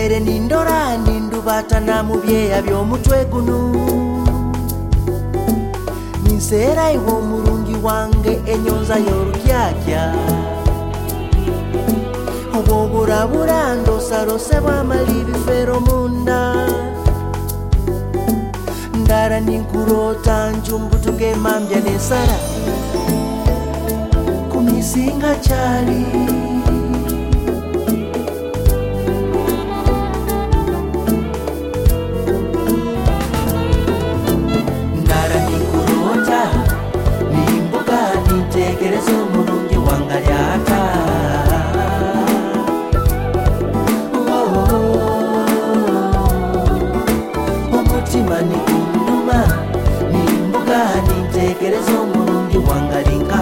Nere nindora nindubatana mu byeya by'omutwe guno ninsera iwo omulungi wange enyonza y'olukyakya obwoburabura ndosarose bwamali bifero munda ndara ninkurota njumbutuge mambya nesara kumisinga chali ndara ninkurota nimbuka nitegereza omulungi wangalyata omutima nikunduma nimbuka nitegereza omulungi wangalinka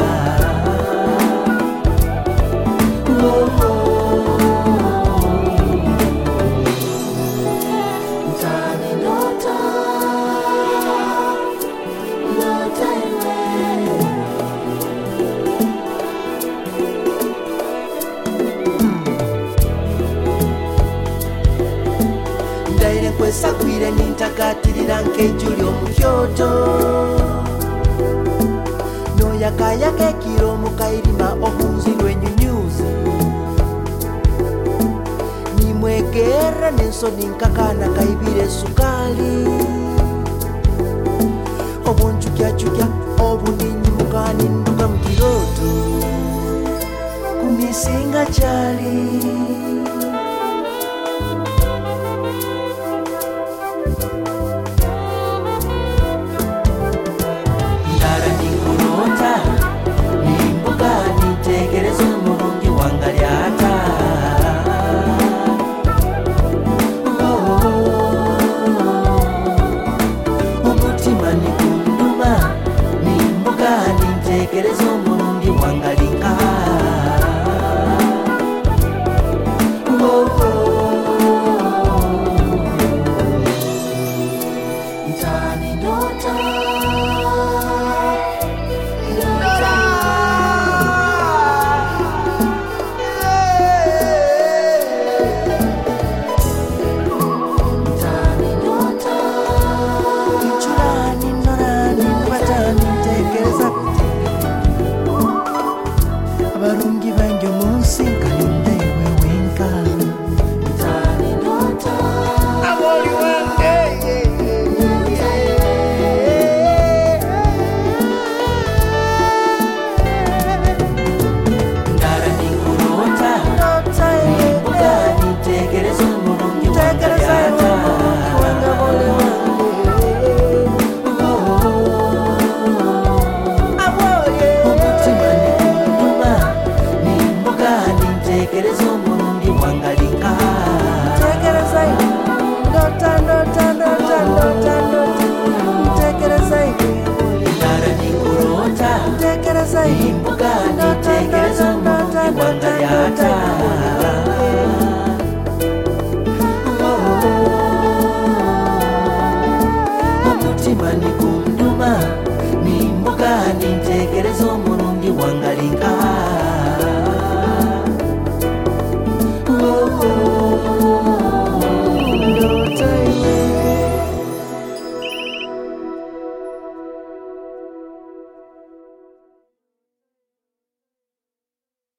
Sakwire nintakatirira nkejuli omukyoto noyakayaka ekiro mukairima obunzi lwenyunyuzi nimwegera nensoni nkakana kaibire sukali obuncukyacukya obuninyimuka ninduka mukiroto kumisinga chali nitegereza omulungi wangalinka ntani ndota abarungi bange omunsi nkalinde ewe wenka ntani ndota aboli wange ndara ninkurota nimbuka nitegereza omulungi wangalyata omutima nikunduma nimbuka nitegereza